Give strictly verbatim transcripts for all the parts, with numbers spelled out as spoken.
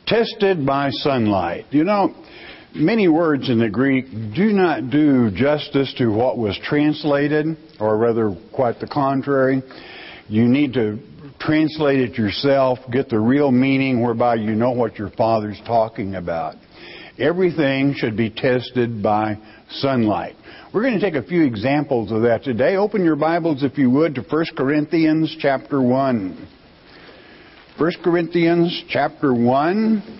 Tested by sunlight. You know, many words in the Greek do not do justice to what was translated, or rather quite the contrary. You need to translate it yourself, get the real meaning whereby you know what your Father's talking about. Everything should be tested by sunlight. We're going to take a few examples of that today. Open your Bibles, if you would, to First Corinthians chapter one. First Corinthians chapter one.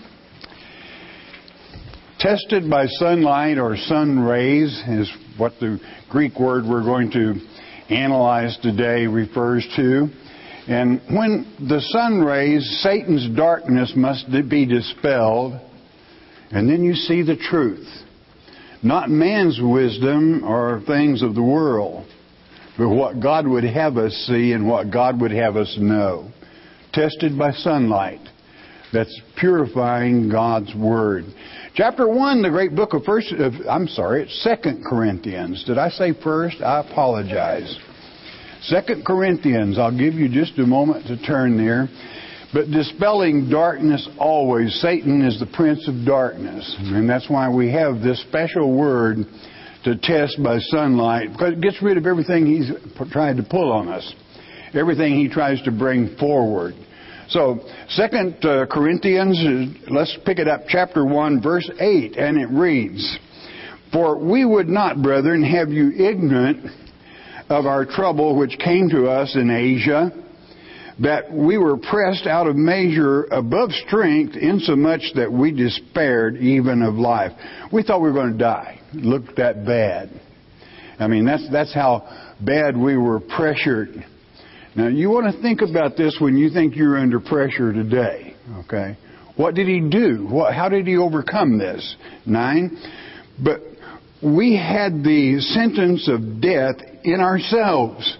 Tested by sunlight or sun rays is what the Greek word we're going to analyze today refers to. And when the sun rays, Satan's darkness must be dispelled. And then you see the truth. Not man's wisdom or things of the world, but what God would have us see and what God would have us know. Tested by sunlight. That's purifying God's Word. Chapter one, the great book of First, of, I'm sorry, it's Second Corinthians. Did I say first? I apologize. Second Corinthians. I'll give you just a moment to turn there. But dispelling darkness always. Satan is the prince of darkness. And that's why we have this special word to test by sunlight. Because it gets rid of everything he's tried to pull on us. Everything he tries to bring forward. So, Second Corinthians, let's pick it up, chapter one, verse eight. And it reads, "For we would not, brethren, have you ignorant of our trouble which came to us in Asia, that we were pressed out of measure above strength, insomuch that we despaired even of life." We thought we were going to die. It looked that bad. I mean, that's that's how bad we were pressured. Now, you want to think about this when you think you're under pressure today. Okay? What did he do? What, how did he overcome this? Nine. "But we had the sentence of death in ourselves,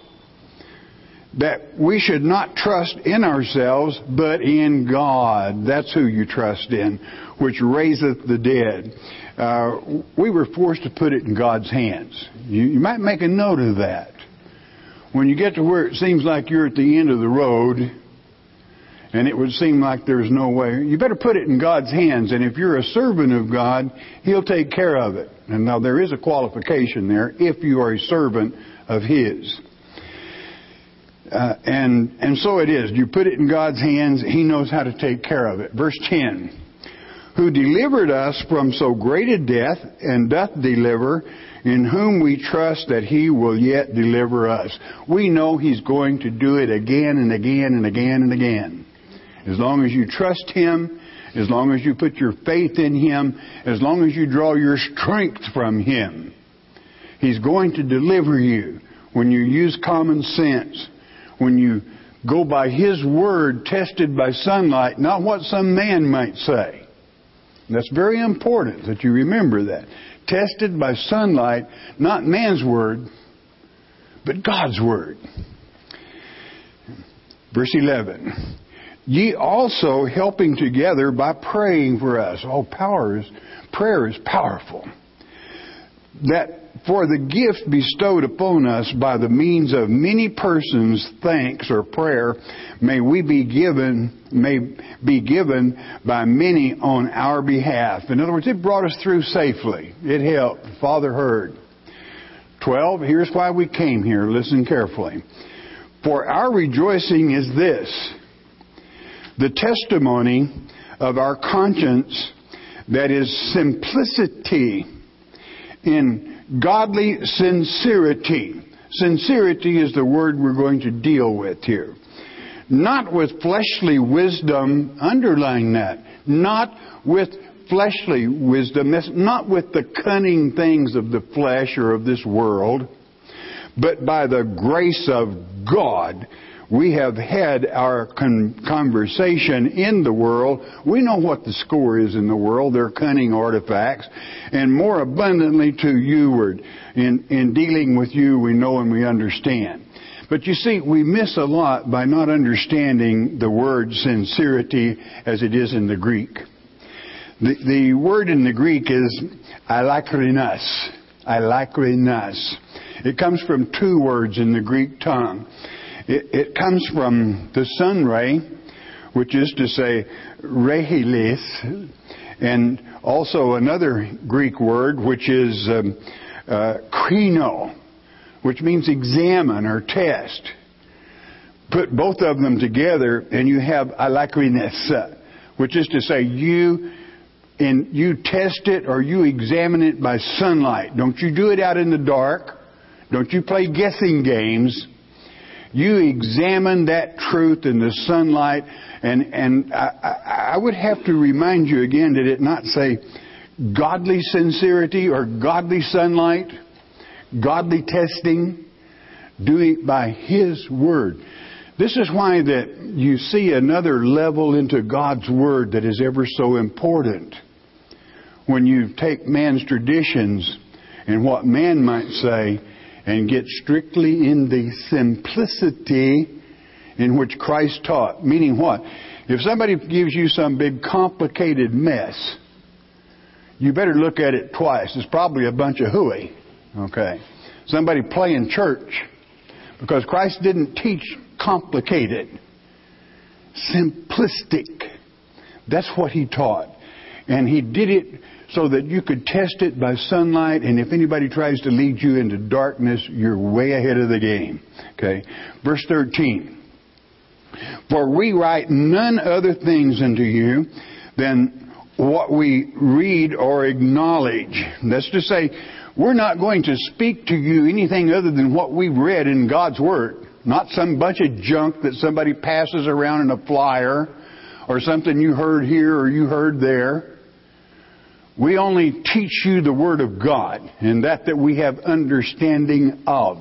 that we should not trust in ourselves, but in God." That's who you trust in, which raiseth the dead. Uh, we were forced to put it in God's hands. You, you might make a note of that. When you get to where it seems like you're at the end of the road, and it would seem like there's no way, you better put it in God's hands. And if you're a servant of God, He'll take care of it. And now there is a qualification there, if you are a servant of His. Uh, and and so it is. You put it in God's hands. He knows how to take care of it. Verse ten. "Who delivered us from so great a death, and doth deliver, in whom we trust that He will yet deliver us." We know He's going to do it again and again and again and again. As long as you trust Him, as long as you put your faith in Him, as long as you draw your strength from Him, He's going to deliver you. When you use common sense, when you go by His Word tested by sunlight, not what some man might say. That's very important that you remember that. Tested by sunlight, not man's word, but God's Word. Verse eleven. "Ye also helping together by praying for us." Oh, power is, prayer is powerful. "That for the gift bestowed upon us by the means of many persons' thanks or prayer, may we be given, may be given by many on our behalf." In other words, it brought us through safely. It helped. The Father heard. Twelve, here's why we came here. Listen carefully. "For our rejoicing is this, the testimony of our conscience, that is simplicity in godly sincerity." Sincerity is the word we're going to deal with here. "Not with fleshly wisdom," underline that, not with fleshly wisdom, that's not with the cunning things of the flesh or of this world, "but by the grace of God, we have had our con- conversation in the world." We know what the score is in the world. They're cunning artifacts. "And more abundantly to youward." In, in dealing with you, we know and we understand. But you see, we miss a lot by not understanding the word sincerity as it is in the Greek. The, the word in the Greek is alakrinos. Alakrinos. It comes from two words in the Greek tongue. It, it comes from the sun ray, which is to say rehelis, and also another Greek word, which is um, uh, krino, which means examine or test. Put both of them together and you have alakrines, which is to say you and you test it or you examine it by sunlight. Don't you do it out in the dark. Don't you play guessing games. You examine that truth in the sunlight. And, and I, I would have to remind you again, did it not say godly sincerity or godly sunlight? Godly testing? Do it by His Word. This is why that you see another level into God's Word that is ever so important. When you take man's traditions and what man might say and get strictly in the simplicity in which Christ taught. Meaning what? If somebody gives you some big complicated mess, you better look at it twice. It's probably a bunch of hooey. Okay. Somebody playing church. Because Christ didn't teach complicated. Simplistic. That's what He taught. And He did it so that you could test it by sunlight, and if anybody tries to lead you into darkness, you're way ahead of the game. Okay. Verse thirteen. For we write none other things unto you than what we read or acknowledge. That's to say, we're not going to speak to you anything other than what we've read in God's Word. Not some bunch of junk that somebody passes around in a flyer or something you heard here or you heard there. We only teach you the Word of God, and that that we have understanding of.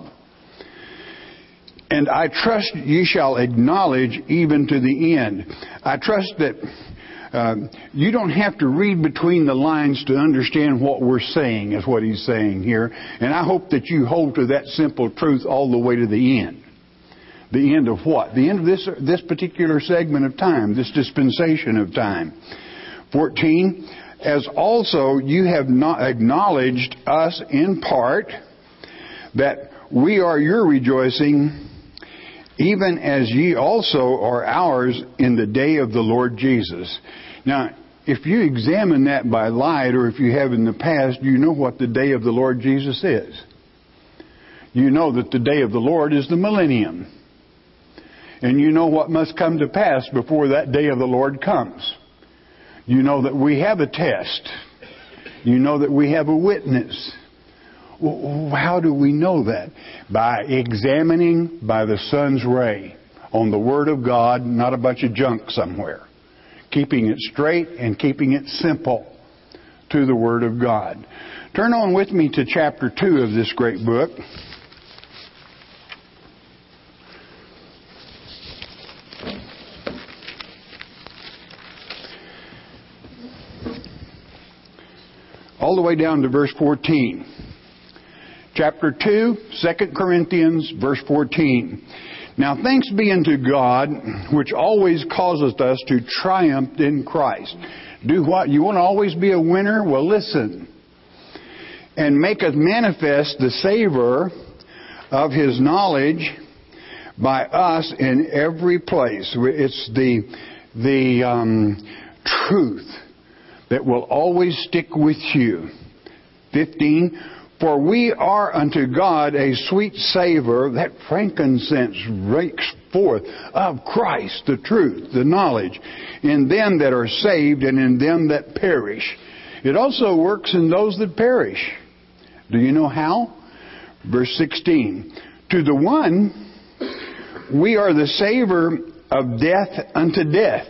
And I trust ye shall acknowledge even to the end. I trust that uh, you don't have to read between the lines to understand what we're saying, is what he's saying here. And I hope that you hold to that simple truth all the way to the end. The end of what? The end of this, this particular segment of time, this dispensation of time. fourteen. As also you have not acknowledged us in part, that we are your rejoicing, even as ye also are ours in the day of the Lord Jesus. Now, if you examine that by light, or if you have in the past, you know what the day of the Lord Jesus is. You know that the day of the Lord is the millennium. And you know what must come to pass before that day of the Lord comes. You know that we have a test. You know that we have a witness. Well, how do we know that? By examining by the sun's ray on the Word of God, not a bunch of junk somewhere. Keeping it straight and keeping it simple to the Word of God. Turn on with me to chapter two of this great book. All the way down to verse fourteen. Chapter two, Second Corinthians, verse fourteen. Now thanks be unto God, which always causeth us to triumph in Christ. Do what? You want to always be a winner? Well, listen. And maketh manifest the savor of His knowledge by us in every place. It's the, the um, truth that will always stick with you. fifteen. For we are unto God a sweet savor, that frankincense rakes forth of Christ, the truth, the knowledge, in them that are saved and in them that perish. It also works in those that perish. Do you know how? Verse sixteen. To the one, we are the savor of death unto death.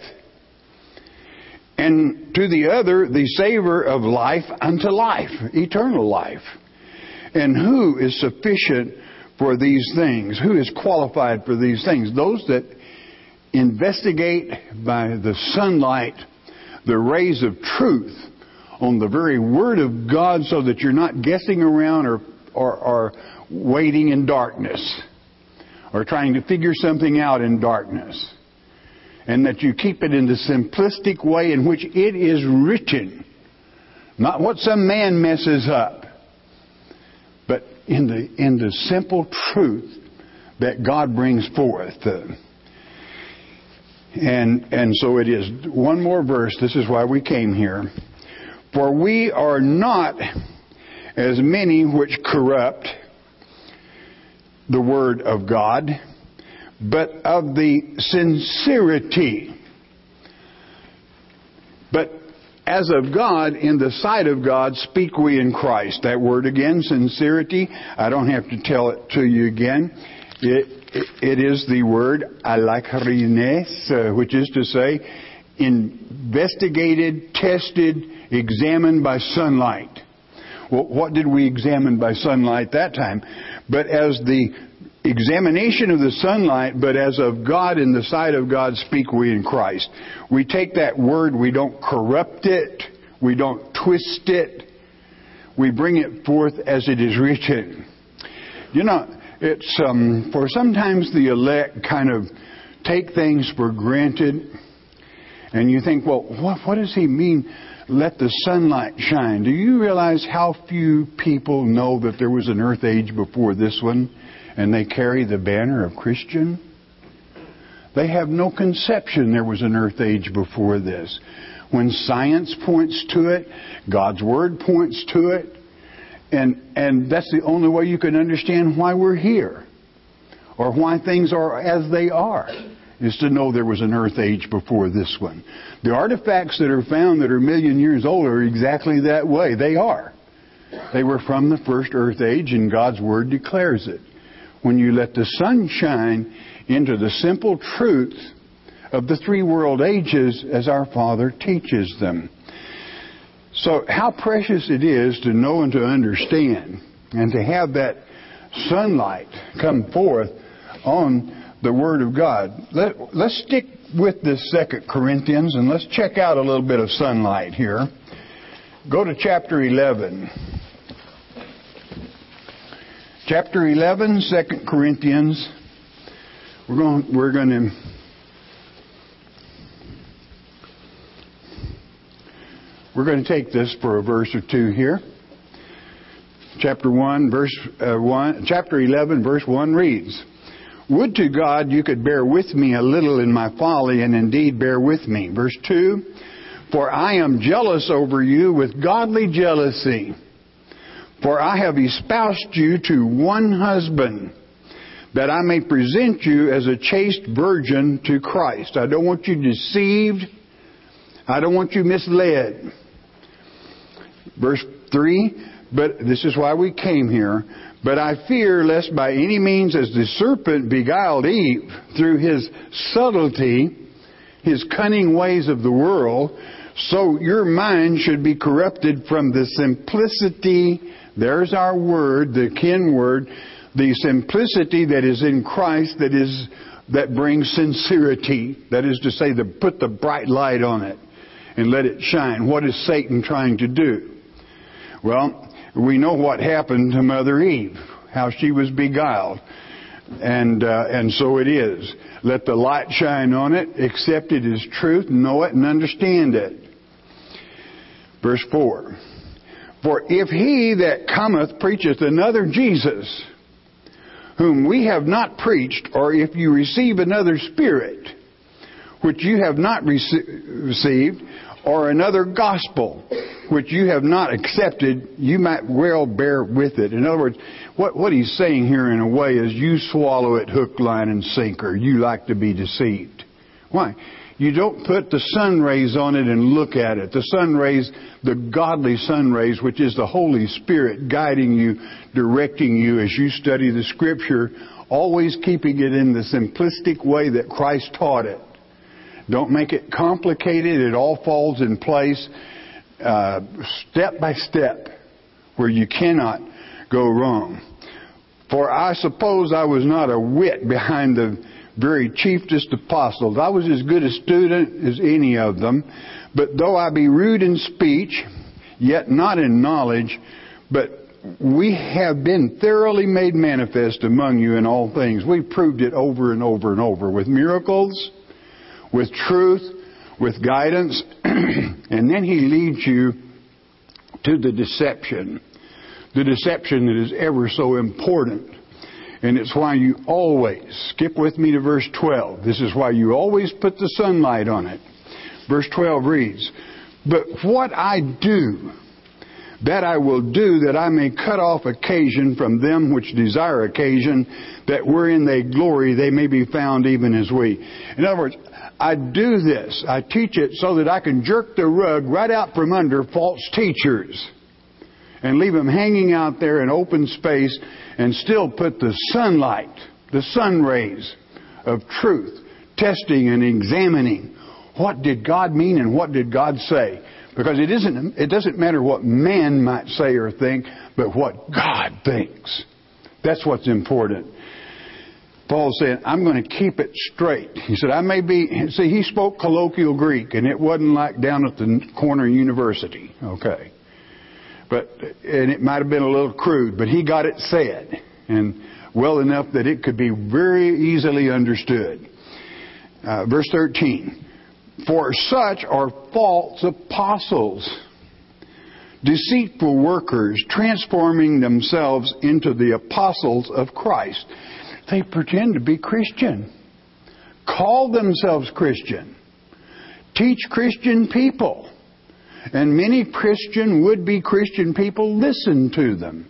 And to the other, the savor of life unto life, eternal life. And who is sufficient for these things? Who is qualified for these things? Those that investigate by the sunlight the rays of truth on the very Word of God, so that you're not guessing around or, or, or waiting in darkness or trying to figure something out in darkness. And that you keep it in the simplistic way in which it is written. Not what some man messes up. But in the in the simple truth that God brings forth. Uh, And, and so it is. One more verse. This is why we came here. For we are not as many which corrupt the word of God, but of the sincerity. But as of God, in the sight of God, speak we in Christ. That word again, sincerity, I don't have to tell it to you again. It, it, it is the word alakrines, uh, which is to say, investigated, tested, examined by sunlight. Well, what did we examine by sunlight that time? But as the examination of the sunlight, but as of God, in the sight of God, speak we in Christ. We take that word, we don't corrupt it, we don't twist it, we bring it forth as it is written. You know, it's um, for sometimes the elect kind of take things for granted, and you think, well, what, what does he mean? Let the sunlight shine. Do you realize how few people know that there was an earth age before this one, and they carry the banner of Christian? They have no conception there was an earth age before this. When science points to it, God's Word points to it, and and that's the only way you can understand why we're here, or why things are as they are, is to know there was an earth age before this one. The artifacts that are found that are a million years old are exactly that way. They are. They were from the first earth age, and God's Word declares it. When you let the sun shine into the simple truth of the three world ages as our Father teaches them. So how precious it is to know and to understand, and to have that sunlight come forth on the Word of God. Let, let's stick with this Second Corinthians, and let's check out a little bit of sunlight here. Go to chapter eleven. Chapter eleven, Second Corinthians. We're going, we're going to we're going to take this for a verse or two here. Chapter one, verse uh, one. Chapter eleven, verse one reads, "Would to God you could bear with me a little in my folly, and indeed bear with me." Verse two, "For I am jealous over you with godly jealousy. For I have espoused you to one husband, that I may present you as a chaste virgin to Christ." I don't want you deceived. I don't want you misled. Verse three, "But this is why we came here. But I fear lest by any means, as the serpent beguiled Eve through his subtlety, his cunning ways of the world, so your mind should be corrupted from the simplicity," there's our word, the kin word, "the simplicity that is in Christ, that is that brings sincerity." That is to say, the, put the bright light on it and let it shine. What is Satan trying to do? Well, we know what happened to Mother Eve, how she was beguiled. And uh, and so it is. Let the light shine on it, accept it as truth, know it and understand it. Verse four, "For if he that cometh preacheth another Jesus, whom we have not preached, or if you receive another spirit, which you have not rece- received, or another gospel, which you have not accepted, you might well bear with it." In other words, what, what he's saying here in a way is you swallow it hook, line, and sinker. You like to be deceived. Why? You don't put the sun rays on it and look at it. The sun rays, the godly sun rays, which is the Holy Spirit guiding you, directing you as you study the Scripture, always keeping it in the simplistic way that Christ taught it. Don't make it complicated. It all falls in place uh, step by step where you cannot go wrong. "For I suppose I was not a whit behind the very chiefest apostles. I was as good a student as any of them. But though I be rude in speech, yet not in knowledge, but we have been thoroughly made manifest among you in all things." We've proved it over and over and over with miracles, with truth, with guidance. And then he leads you to the deception. The deception that is ever so important. And it's why you always, skip with me to verse twelve. This is why you always put the sunlight on it. Verse twelve reads, "But what I do, that I will do, that I may cut off occasion from them which desire occasion, that wherein they glory, they may be found even as we." In other words, I do this, I teach it so that I can jerk the rug right out from under false teachers and leave them hanging out there in open space, and still put the sunlight, the sun rays of truth, testing and examining what did God mean and what did God say. Because it isn't, it doesn't matter what man might say or think, but what God thinks. That's what's important. Paul said, I'm going to keep it straight. He said, I may be, see, he spoke colloquial Greek, and it wasn't like down at the corner university. Okay. But, and it might have been a little crude, but he got it said, and well enough that it could be very easily understood. Uh, verse thirteen. "For such are false apostles, deceitful workers, transforming themselves into the apostles of Christ." They pretend to be Christian, call themselves Christian, teach Christian people, and many Christian, would-be Christian people listen to them.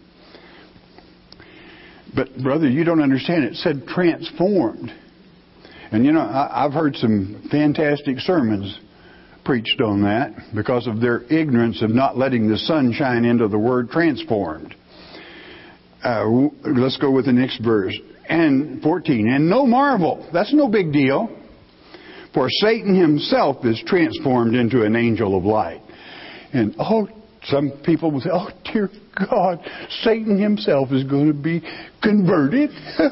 But brother, you don't understand. It said transformed. And you know, I've heard some fantastic sermons preached on that because of their ignorance of not letting the sun shine into the word transformed. Uh, let's go with the next verse. And fourteen. "And no marvel." That's no big deal. "For Satan himself is transformed into an angel of light." And oh, some people will say, "Oh dear God, Satan himself is going to be converted."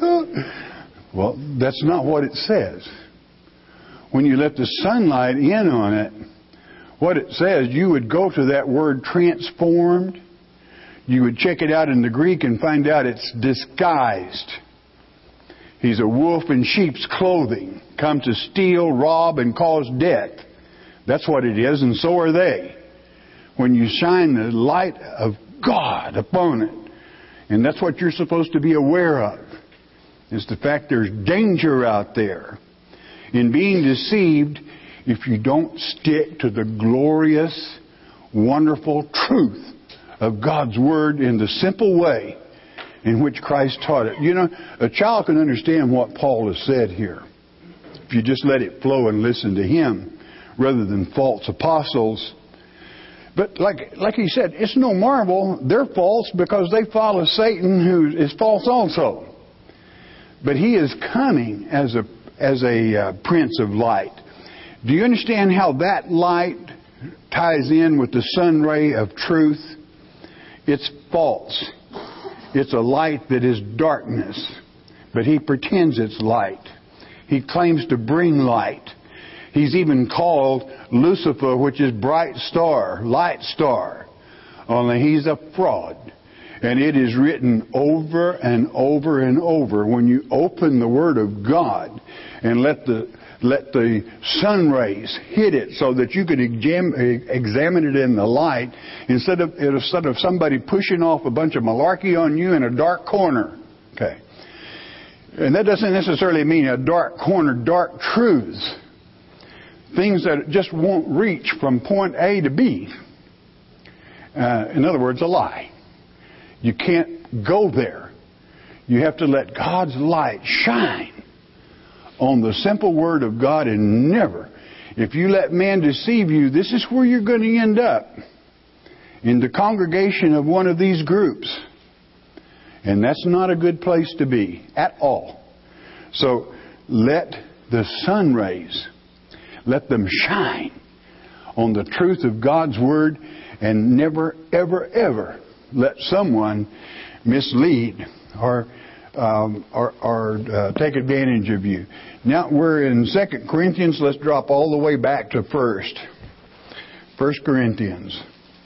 Well, that's not what it says. When you let the sunlight in on it, what it says, you would go to that word transformed. You would check it out in the Greek and find out it's disguised. He's a wolf in sheep's clothing, come to steal, rob, and cause death. That's what it is, and so are they. When you shine the light of God upon it. And that's what you're supposed to be aware of. Is the fact there's danger out there in being deceived if you don't stick to the glorious, wonderful truth of God's Word in the simple way in which Christ taught it. You know, a child can understand what Paul has said here if you just let it flow and listen to him rather than false apostles. But like like he said, it's no marvel they're false because they follow Satan, who is false also. But he is coming as a as a uh, prince of light. Do you understand how that light ties in with the sun ray of truth? It's false. It's a light that is darkness. But he pretends it's light. He claims to bring light. He's even called Lucifer, which is bright star, light star. Only he's a fraud. And it is written over and over and over. When you open the Word of God and let the let the sun rays hit it so that you could exam, examine it in the light instead of instead of somebody pushing off a bunch of malarkey on you in a dark corner. Okay. And that doesn't necessarily mean a dark corner, dark truths. Things that just won't reach from point A to B. Uh, in other words, a lie. You can't go there. You have to let God's light shine on the simple Word of God, and never, if you let man deceive you, this is where you're going to end up. In the congregation of one of these groups. And that's not a good place to be at all. So let the sun rays, let them shine on the truth of God's Word, and never, ever, ever let someone mislead or um, or, or uh, take advantage of you. Now we're in Second Corinthians. Let's drop all the way back to first. First Corinthians,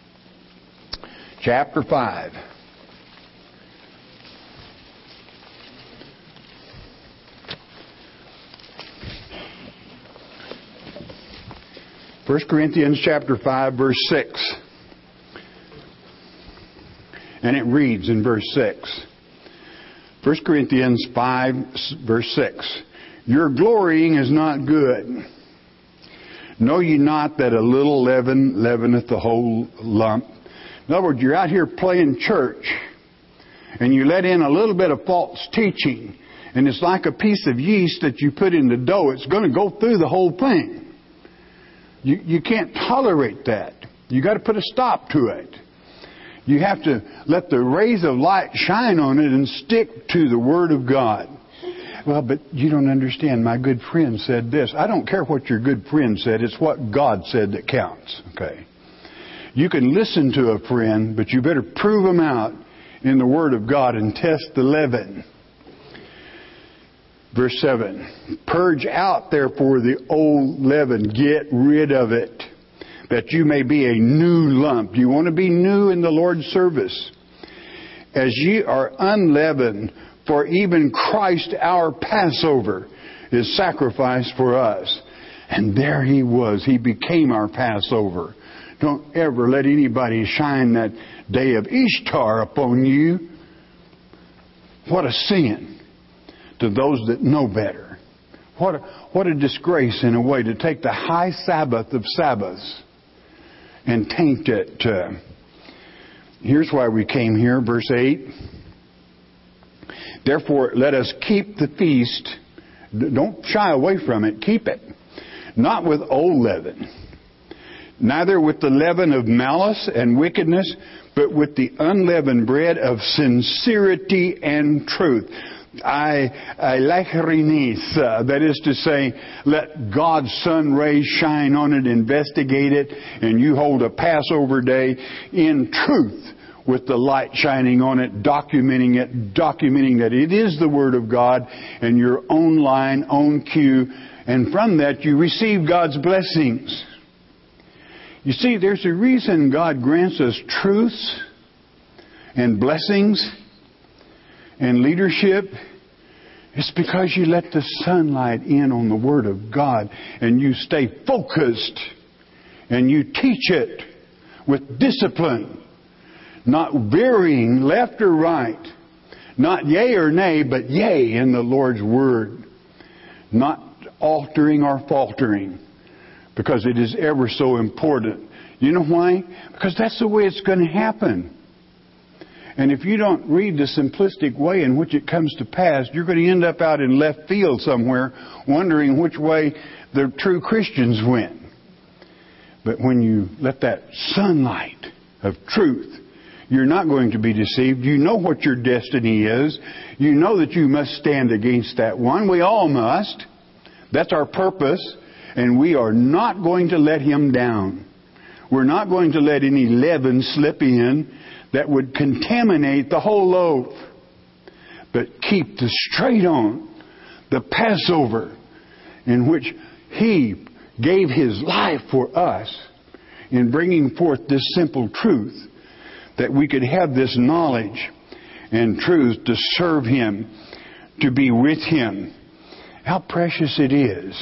chapter five. First Corinthians chapter five, verse six. And it reads in verse six, First Corinthians five, verse six. Your glorying is not good. Know ye not that a little leaven leaveneth the whole lump? In other words, you're out here playing church, and you let in a little bit of false teaching, and it's like a piece of yeast that you put in the dough. It's going to go through the whole thing. You, you can't tolerate that. You got to put a stop to it. You have to let the rays of light shine on it and stick to the Word of God. Well, but you don't understand. My good friend said this. I don't care what your good friend said. It's what God said that counts. Okay. You can listen to a friend, but you better prove them out in the Word of God and test the leaven. Verse seven. Purge out, therefore, the old leaven. Get rid of it, that you may be a new lump. You want to be new in the Lord's service. As ye are unleavened, for even Christ our Passover is sacrificed for us. And there He was. He became our Passover. Don't ever let anybody shine that day of Ishtar upon you. What a sin to those that know better. What a, what a disgrace in a way to take the high Sabbath of Sabbaths and taint it. Uh, here's why we came here, verse eight. Therefore, let us keep the feast. Don't shy away from it. Keep it. Not with old leaven, neither with the leaven of malice and wickedness, but with the unleavened bread of sincerity and truth. I, I lachrinis, uh, that is to say, let God's sun rays shine on it, investigate it, and you hold a Passover day in truth with the light shining on it, documenting it, documenting that it is the Word of God and your own line, own cue, and from that you receive God's blessings. You see, there's a reason God grants us truths and blessings and leadership. It's because you let the sunlight in on the Word of God and you stay focused and you teach it with discipline, not varying left or right, not yea or nay, but yea in the Lord's Word, not altering or faltering, because it is ever so important. You know why? Because that's the way it's going to happen. And if you don't read the simplistic way in which it comes to pass, you're going to end up out in left field somewhere wondering which way the true Christians went. But when you let that sunlight of truth, you're not going to be deceived. You know what your destiny is. You know that you must stand against that one. We all must. That's our purpose. And we are not going to let him down. We're not going to let any leaven slip in that would contaminate the whole loaf. But keep the straight on, the Passover, in which He gave His life for us in bringing forth this simple truth, that we could have this knowledge and truth to serve Him, to be with Him. How precious it is.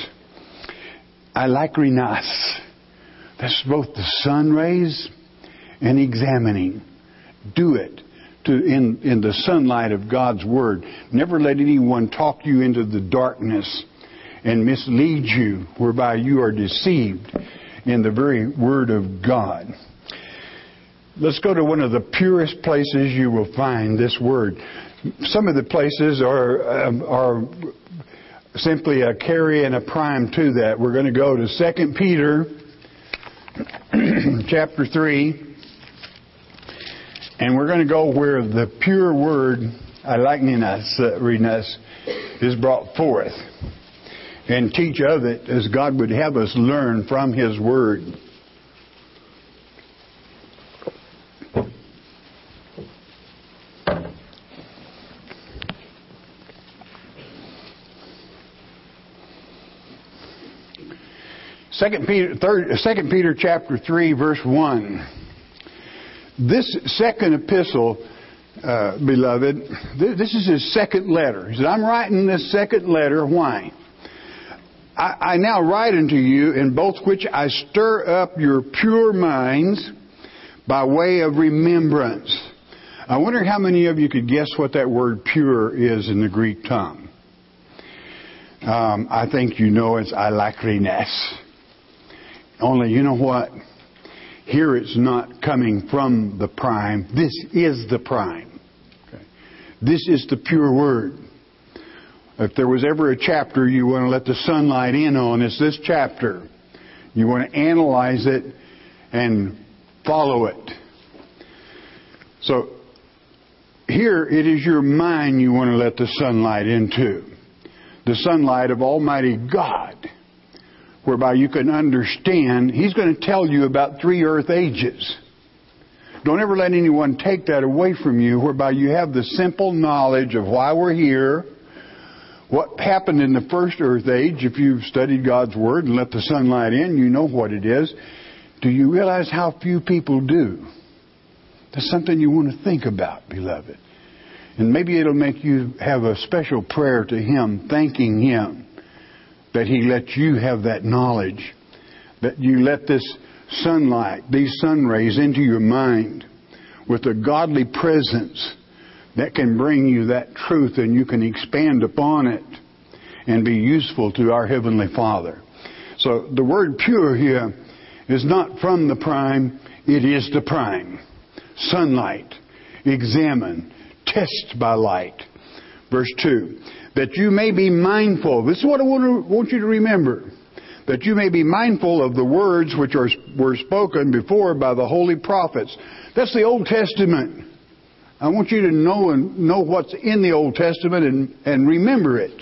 I like Renas. That's both the sun rays and examining. Do it to in, in the sunlight of God's Word. Never let anyone talk you into the darkness and mislead you, whereby you are deceived in the very Word of God. Let's go to one of the purest places you will find this Word. Some of the places are um, are simply a carry and a prime to that. We're going to go to Second Peter chapter three. And we're going to go where the pure word, alaikninas, uh, renas, is brought forth. And teach of it as God would have us learn from His Word. Second Peter, third, Second Peter chapter three, verse one. This second epistle, uh, beloved, th- this is his second letter. He said, I'm writing this second letter. Why? I, I now write unto you, in both which I stir up your pure minds by way of remembrance. I wonder how many of you could guess what that word pure is in the Greek tongue. Um, I think you know it's alakrines. Only, you know what? Here it's not coming from the prime. This is the prime. Okay. This is the pure word. If there was ever a chapter you want to let the sunlight in on, it's this chapter. You want to analyze it and follow it. So, here it is your mind you want to let the sunlight into. The sunlight of Almighty God. Whereby you can understand, He's going to tell you about three earth ages. Don't ever let anyone take that away from you, whereby you have the simple knowledge of why we're here, what happened in the first earth age. If you've studied God's Word and let the sunlight in, you know what it is. Do you realize how few people do? That's something you want to think about, beloved. And maybe it'll make you have a special prayer to Him, thanking Him that He lets you have that knowledge. That you let this sunlight, these sun rays into your mind with a godly presence that can bring you that truth, and you can expand upon it and be useful to our Heavenly Father. So the word pure here is not from the prime, it is the prime. Sunlight, examine, test by light. Verse two, that you may be mindful. This is what I want, to, want you to remember. That you may be mindful of the words which are, were spoken before by the holy prophets. That's the Old Testament. I want you to know and know what's in the Old Testament and, and remember it.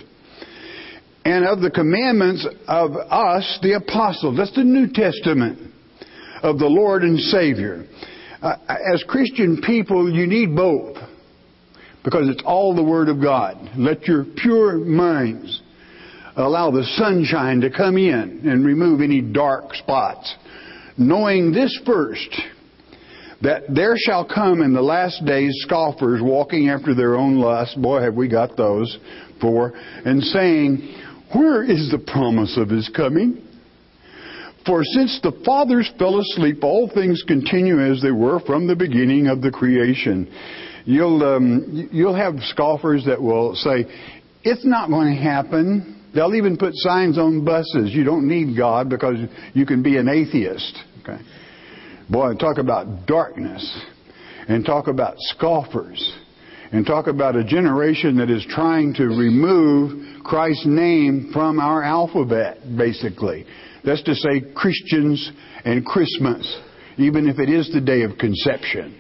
And of the commandments of us, the apostles. That's the New Testament of the Lord and Savior. Uh, as Christian people, you need both. Because it's all the Word of God. Let your pure minds allow the sunshine to come in and remove any dark spots. Knowing this first, that there shall come in the last days scoffers walking after their own lust. Boy, have we got those for. And saying, where is the promise of His coming? For since the fathers fell asleep, all things continue as they were from the beginning of the creation. You'll um, you'll have scoffers that will say, it's not going to happen. They'll even put signs on buses. You don't need God because you can be an atheist. Okay. Boy, talk about darkness. And talk about scoffers. And talk about a generation that is trying to remove Christ's name from our alphabet, basically. That's to say Christians and Christmas, even if it is the day of conception.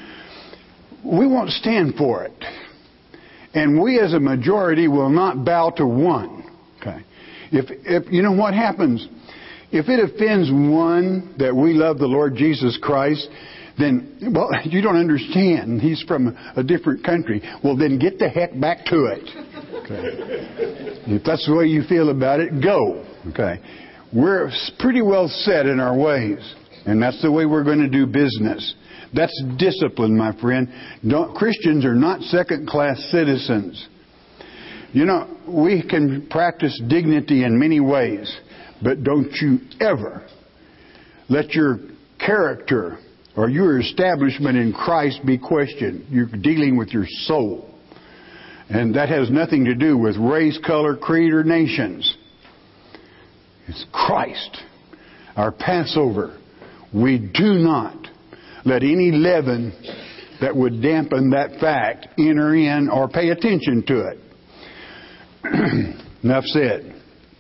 We won't stand for it. And we as a majority will not bow to one. Okay. If, if you know what happens, if it offends one that we love the Lord Jesus Christ, then, well, you don't understand. He's from a different country. Well, then get the heck back to it. Okay. If that's the way you feel about it, go. Okay. We're pretty well set in our ways. And that's the way we're going to do business. That's discipline, my friend. Don't, Christians are not second-class citizens. You know, we can practice dignity in many ways, but don't you ever let your character or your establishment in Christ be questioned. You're dealing with your soul. And that has nothing to do with race, color, creed, or nations. It's Christ, our Passover. We do not let any leaven that would dampen that fact enter in or pay attention to it. Enough said.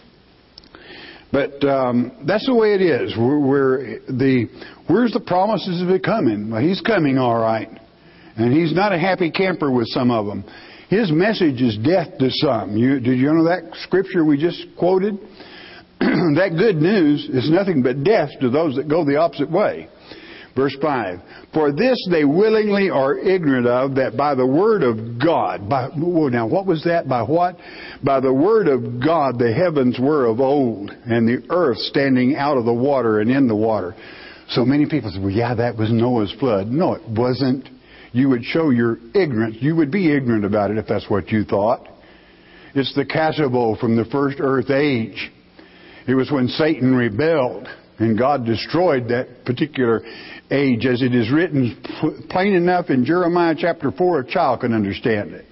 But um, that's the way it is. We're, we're the where's the promises of it coming? Well, He's coming, all right, and He's not a happy camper with some of them. His message is death to some. You, did you know that scripture we just quoted? That good news is nothing but death to those that go the opposite way. Verse five, for this they willingly are ignorant of, that by the word of God, by, well, now what was that? By what? By the word of God the heavens were of old, and the earth standing out of the water and in the water. So many people say, well, yeah, that was Noah's flood. No, it wasn't. You would show your ignorance. You would be ignorant about it if that's what you thought. It's the Katabole from the first earth age. It was when Satan rebelled. And God destroyed that particular age, as it is written plain enough in Jeremiah chapter four, a child can understand it.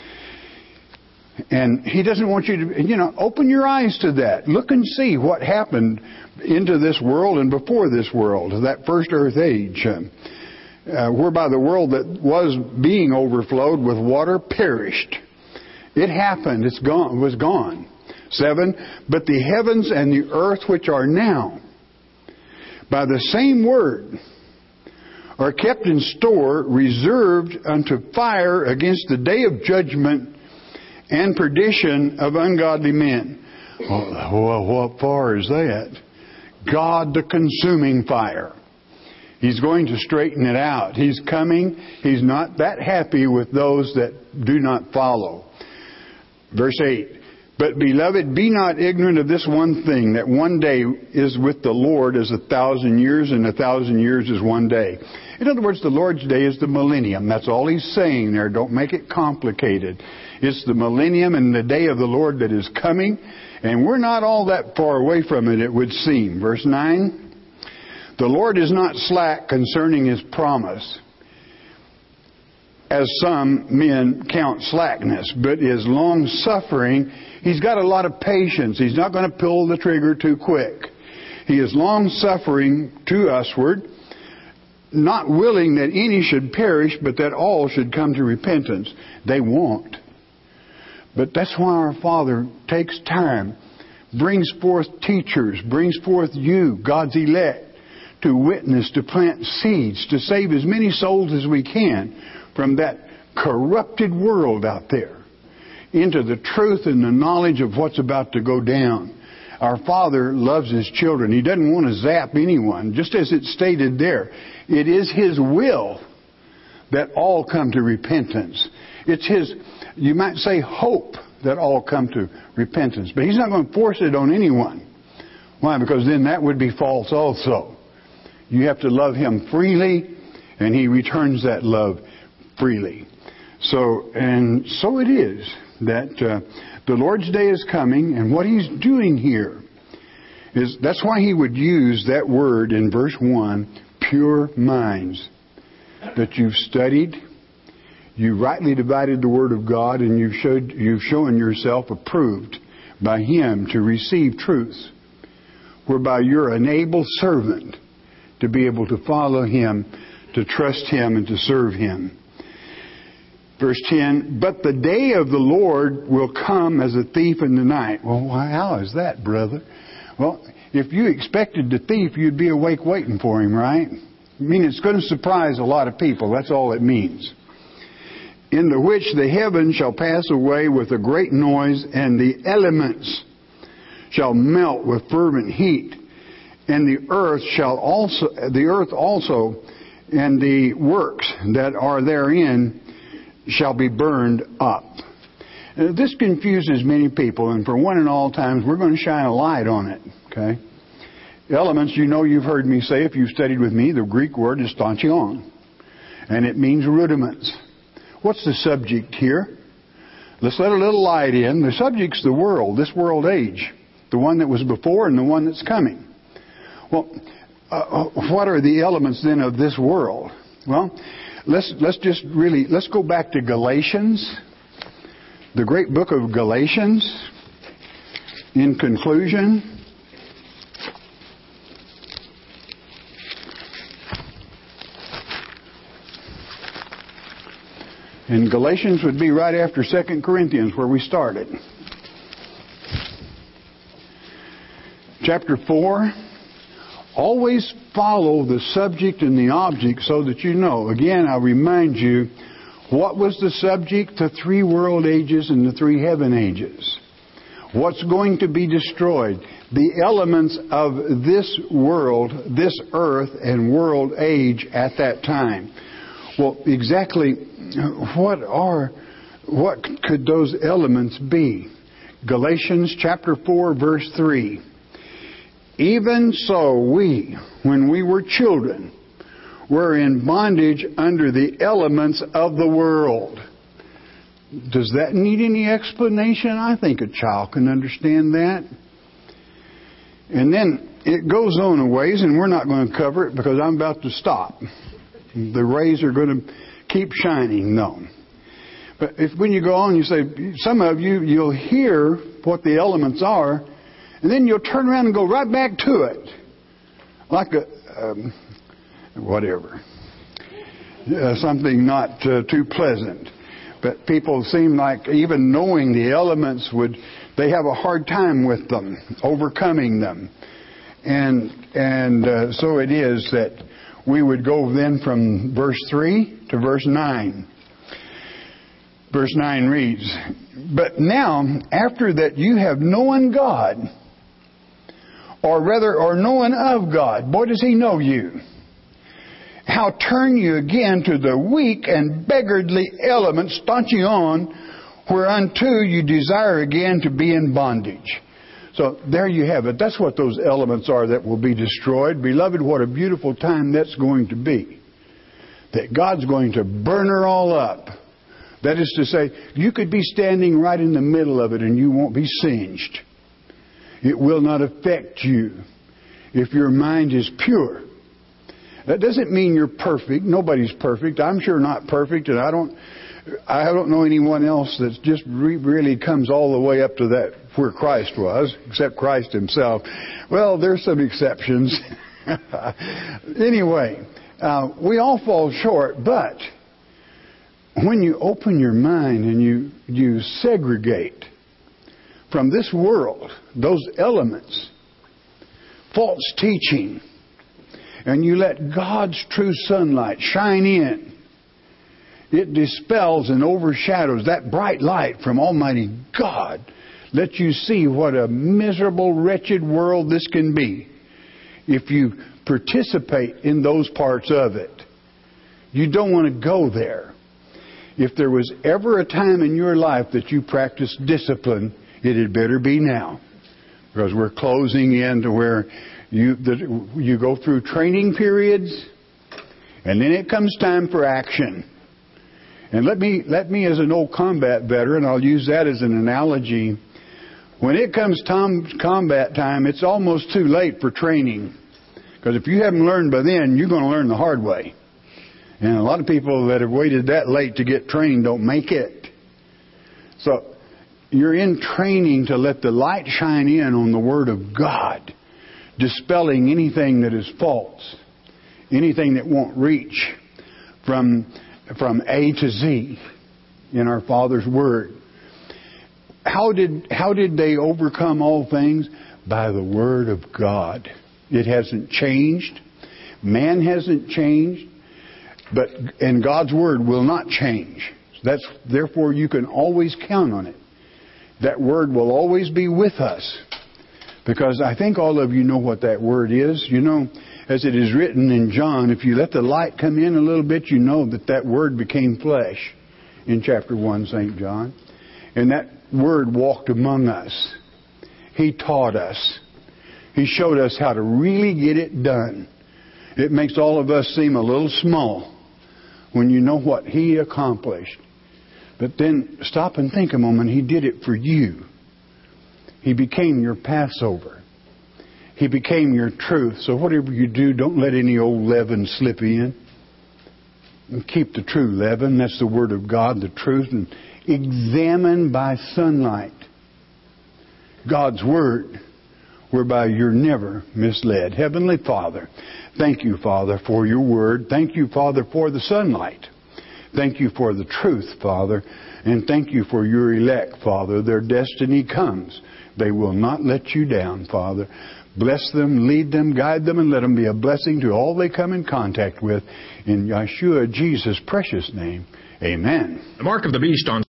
And He doesn't want you to, you know, open your eyes to that. Look and see what happened into this world and before this world, that first earth age, uh, whereby the world that was being overflowed with water perished. It happened. It's gone. Was gone. Seven. But the heavens and the earth which are now, by the same word, are kept in store, reserved unto fire against the day of judgment and perdition of ungodly men. Well, what far is that? God, the consuming fire. He's going to straighten it out. He's coming. He's not that happy with those that do not follow. Verse eight. But, beloved, be not ignorant of this one thing, that one day is with the Lord as a thousand years, and a thousand years is one day. In other words, the Lord's day is the millennium. That's all He's saying there. Don't make it complicated. It's the millennium and the day of the Lord that is coming, and we're not all that far away from it, it would seem. Verse nine, the Lord is not slack concerning His promise, as some men count slackness, but is long-suffering. He's got a lot of patience. He's not going to pull the trigger too quick. He is long-suffering to usward, not willing that any should perish, but that all should come to repentance. They won't. But that's why our Father takes time, brings forth teachers, brings forth you, God's elect, to witness, to plant seeds, to save as many souls as we can from that corrupted world out there into the truth and the knowledge of what's about to go down. Our Father loves His children. He doesn't want to zap anyone. Just as it's stated there, it is His will that all come to repentance. It's His, you might say, hope that all come to repentance. But He's not going to force it on anyone. Why? Because then that would be false also. You have to love Him freely, and He returns that love freely. So, and so it is that uh, the Lord's day is coming, and what He's doing here is, that's why He would use that word in verse one, pure minds, that you've studied, you rightly divided the Word of God, and you've showed, you've shown yourself approved by Him to receive truths, whereby you're an able servant to be able to follow Him, to trust Him, and to serve Him. Verse ten, but the day of the Lord will come as a thief in the night. Well, how is that, brother? Well, if you expected the thief, you'd be awake waiting for him, right? I mean, it's going to surprise a lot of people. That's all it means. In the which the heavens shall pass away with a great noise, and the elements shall melt with fervent heat, and the earth shall also, the earth also, and the works that are therein shall be burned up. Now, this confuses many people, and for one and all times, we're going to shine a light on it. Okay, elements. You know, you've heard me say, if you've studied with me, the Greek word is stanchion, and it means rudiments. What's the subject here? Let's let a little light in. The subject's the world, this world age, the one that was before and the one that's coming. Well, uh, what are the elements then of this world? Well, let's let's just really let's go back to Galatians, the great book of Galatians. In conclusion, and Galatians would be right after Second Corinthians, where we started. Chapter four. Always follow the subject and the object so that you know. Again, I'll remind you, what was the subject? The three world ages and the three heaven ages. What's going to be destroyed? The elements of this world, this earth and world age at that time. Well, exactly what are, what could those elements be? Galatians chapter four, verse three. Even so we, when we were children, were in bondage under the elements of the world. Does that need any explanation? I think a child can understand that. And then it goes on a ways, and we're not going to cover it because I'm about to stop. The rays are going to keep shining. No. But if when you go on, you say, some of you, you'll hear what the elements are, and then you'll turn around and go right back to it. Like a, um, whatever. Uh, something not uh, too pleasant. But people seem like even knowing the elements would, they have a hard time with them, overcoming them. And and uh, so it is that we would go then from verse three to verse nine. Verse nine reads, "But now, after that you have known God, or rather, or known of God," boy, does He know you, "how turn you again to the weak and beggarly elements, staunching on, whereunto you desire again to be in bondage." So there you have it. That's what those elements are that will be destroyed. Beloved, what a beautiful time that's going to be. That God's going to burn her all up. That is to say, you could be standing right in the middle of it and you won't be singed. It will not affect you if your mind is pure. That doesn't mean you're perfect. Nobody's perfect. I'm sure not perfect, and I don't I don't know anyone else that just re- really comes all the way up to that where Christ was, except Christ Himself. Well, there's some exceptions. Anyway, uh, we all fall short, but when you open your mind and you, you segregate from this world those elements, false teaching, and you let God's true sunlight shine in, it dispels and overshadows that bright light from Almighty God. Let you see what a miserable, wretched world this can be if you participate in those parts of it. You don't want to go there. If there was ever a time in your life that you practiced discipline, it had better be now. Because we're closing in to where you, the, you go through training periods, and then it comes time for action. And let me, let me as an old combat veteran, I'll use that as an analogy. When it comes time, combat time, it's almost too late for training. Because if you haven't learned by then, you're going to learn the hard way. And a lot of people that have waited that late to get trained don't make it. So you're in training to let the light shine in on the Word of God, dispelling anything that is false, anything that won't reach from from A to Z in our Father's Word. How did how did they overcome all things? By the Word of God. It hasn't changed. Man hasn't changed. But and God's Word will not change. That's therefore you can always count on it. That Word will always be with us. Because I think all of you know what that Word is. You know, as it is written in John, if you let the light come in a little bit, you know that that Word became flesh in chapter one, Saint John. And that Word walked among us. He taught us. He showed us how to really get it done. It makes all of us seem a little small when you know what He accomplished. But then stop and think a moment. He did it for you. He became your Passover. He became your truth. So whatever you do, don't let any old leaven slip in. And keep the true leaven. That's the Word of God, the truth. And examine by sunlight God's Word, whereby you're never misled. Heavenly Father, thank you, Father, for your Word. Thank you, Father, for the sunlight. Thank you for the truth, Father. And thank you for your elect, Father. Their destiny comes. They will not let you down, Father. Bless them, lead them, guide them, and let them be a blessing to all they come in contact with. In Yeshua, Jesus' precious name, amen. The mark of the beast on